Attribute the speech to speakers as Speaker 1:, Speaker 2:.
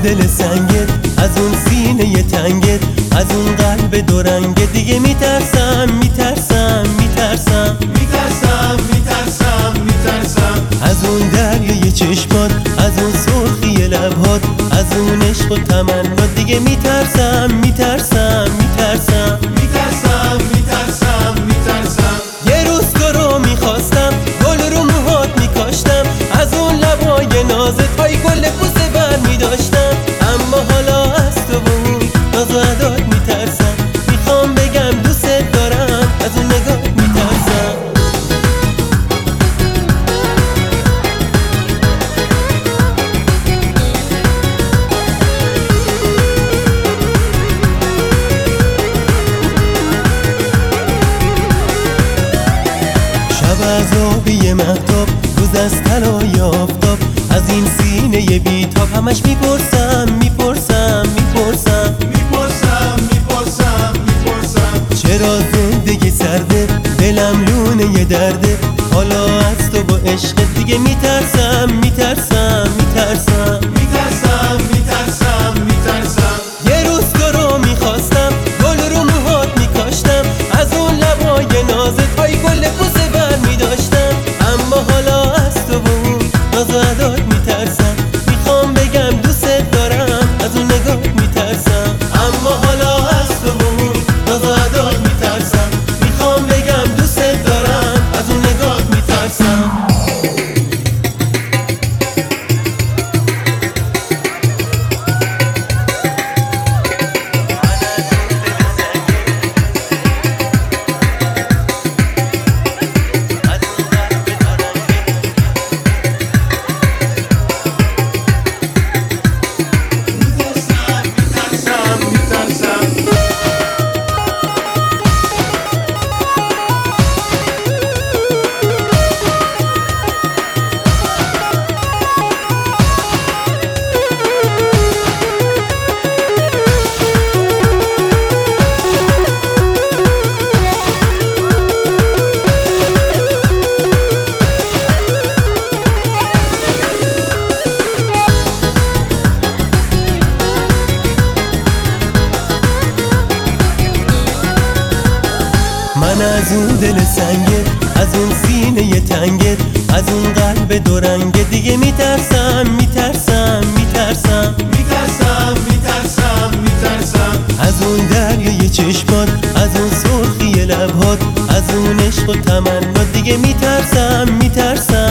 Speaker 1: دل سنگت، از اون سینه تنگت، از اون قلب دورنگت. دیگه میترسم میترسم میترسم
Speaker 2: میترسم میترسم میترسم
Speaker 1: از اون دریای چشمات، از اون سرخی لبهات، از اون عشق و تمنات. دیگه میترسم میترسم میترسم
Speaker 2: میترسم میترسم میترسم
Speaker 1: یه روز تو رو میخواستم، گل رو موهات میکاشتم، از اون لبای نازت پای گل بوسه بر میداشتم. اما حالا از تو و اون ناز و عدات میترسم. میخوام بگم دوست دارم، از اون نگاه میترسم. شب از آبی مهتاب، روز از طلای آفتاب، از این سینه بیتاب همش میپرسم میپرسم میپرسم
Speaker 2: میپرسم میپرسم میپرسم
Speaker 1: چرا زندگی سرده، دلم لونه درده. حالا از تو با عشقت دیگه میترسم میترسم میترسم
Speaker 2: میترسم میترسم میترسم
Speaker 1: یه روز تو رو میخواستم، گل رو موهات میکاشتم، از اون لبای نازت پای گل بوسه بر میداشتم. اما حالا از تو و اون ناز و عدات میترسم. میخوام بگم دوست دارم، از اون نگاه میترسم. اما حالا از تو و اون ناز و عدات میترسم. میخوام بگم دوست دارم، از اون نگاه میترسم. من از اون دل سنگت، از اون سینه تنگت، از اون قلب دورنگت. دیگه میترسم میترسم میترسم
Speaker 2: میترسم میترسم میترسم
Speaker 1: از اون دریای چشمات، از اون سرخی لبهات، از اون عشق و تمنات. دیگه میترسم میترسم